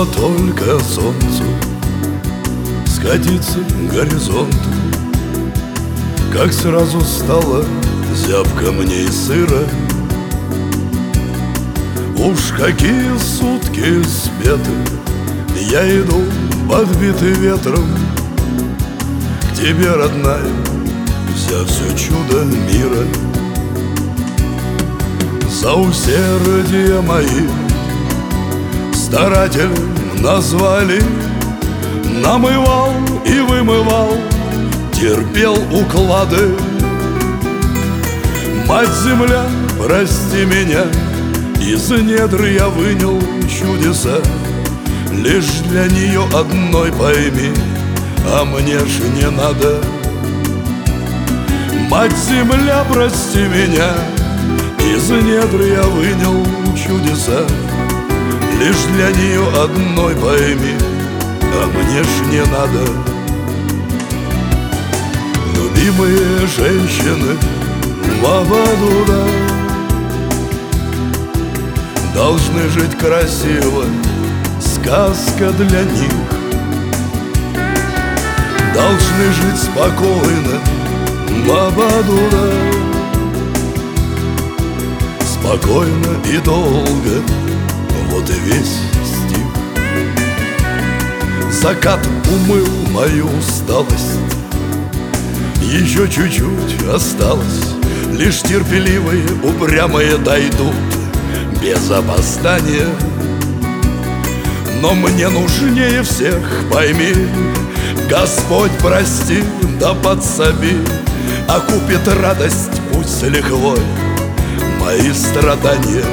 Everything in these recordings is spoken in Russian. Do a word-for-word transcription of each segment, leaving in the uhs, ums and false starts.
Стоило только солнцу скатиться к горизонту, как сразу стало зябко мне и сыро. Уж какие сутки спеты, я иду подбитый ветром к тебе, родная, вся все чудо мира. За усердие мои старатель назвали, намывал и вымывал, терпел уклады. Мать-Земля, прости меня, из недр я вынял чудеса, лишь для нее одной пойми, а мне ж не надо. Мать-Земля, прости меня, из недр я вынял чудеса, лишь для нее одной пойми, а мне ж не надо. Любимые женщины в Абадуда должны жить красиво, сказка для них. Должны жить спокойно в Абадуда, спокойно и долго. Вот и весь стих. Закат умыл мою усталость, еще чуть-чуть осталось, лишь терпеливые, упрямые дойдут без опоздания. Но мне нужнее всех, пойми, Господь прости да подсоби, окупит радость пусть с лихвой мои страдания.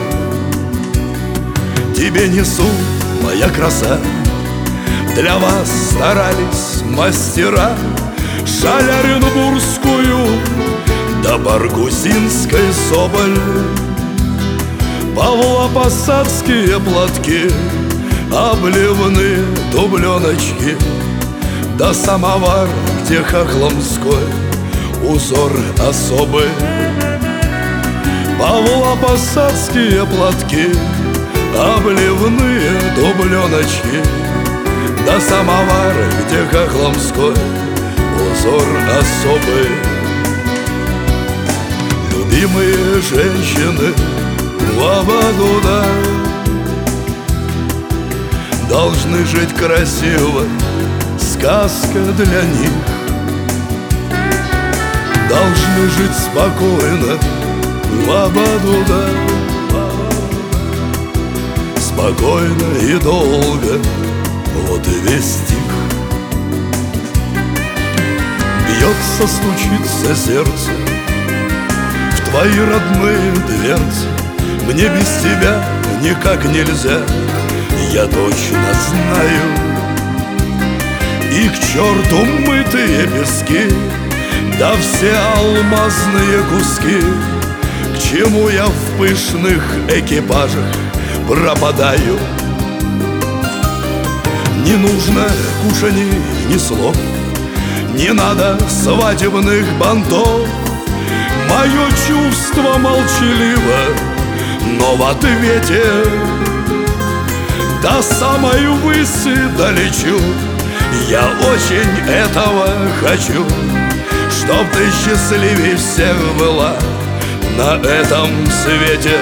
Тебе несу, моя краса, для вас старались мастера, шаль оренбургскую да баргузинской соболь, павлопосадские платки, обливные дубленочки, да самовар, где хохломской узор особый. Павлопосадские платки, обливные дубленочки, да самовар, где хохломской узор особый. Любимые женщины в Абадуда должны жить красиво, сказка для них. Должны жить спокойно в Абадуда, спокойно и долго. Вот и весь стих. Бьется, стучится сердце в твои родные дверцы. Мне без тебя никак нельзя, я точно знаю. И к черту мытые пески, да все алмазные куски. К чему я в пышных экипажах пропадаю? Не нужно кушаний ни слов, не надо свадебных бантов. Мое чувство молчаливо, но в ответе до самой выси долечу. Я очень этого хочу, чтоб ты счастливей всех была на этом свете.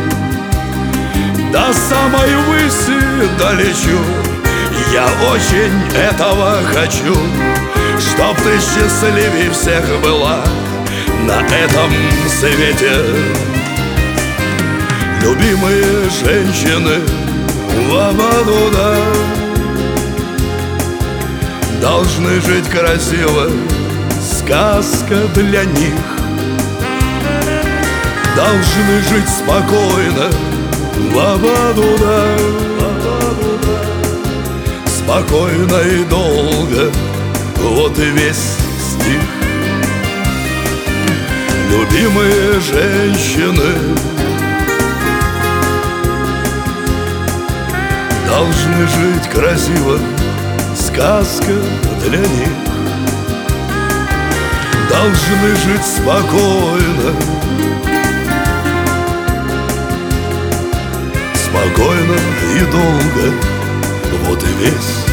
До самой выси долечу. Я очень этого хочу, чтоб ты счастливей всех была на этом свете. Любимые женщины в Абадуда должны жить красиво, сказка для них. Должны жить спокойно в Абадуда, спокойно и долго. Вот и весь стих. Любимые женщины должны жить красиво, сказка для них. Должны жить спокойно, спокойно и долго. вот и весь